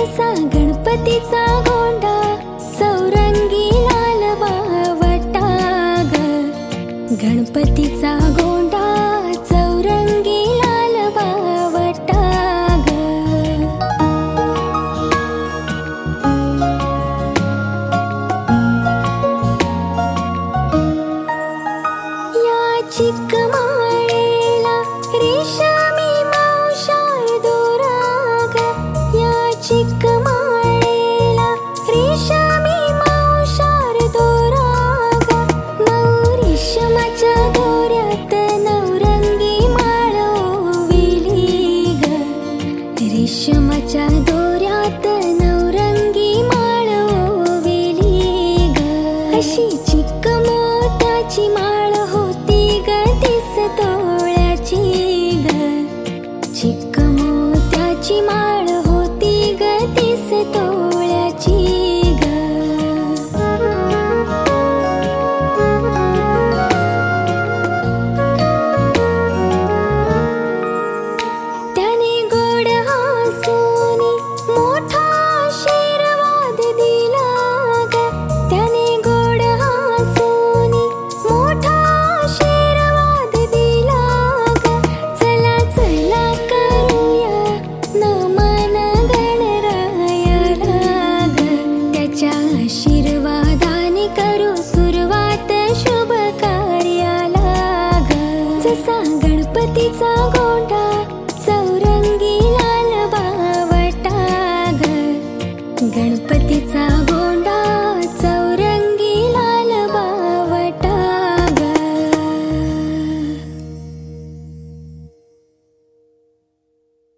असा गणपतीचा गोंडा चौरंगी लाल बावटा ग. गणपतीचा गोंडा चौरंगी लाल बावटा ग. या चिकमाळेला रेशमी मावशार दोरा ग. या चिकमाळेला रेशमी मावशार दोरा ग. मऊ रेशमाच्या दोऱ्यात नवरंगी माळ ओविली ग. रेशमाच्या दोऱ्यात नवरंगी माळ ओविली ग. अशी चिक मोत्याची माळ होती ग 30 तोळ्याची ग. चिक मोत्याची माळ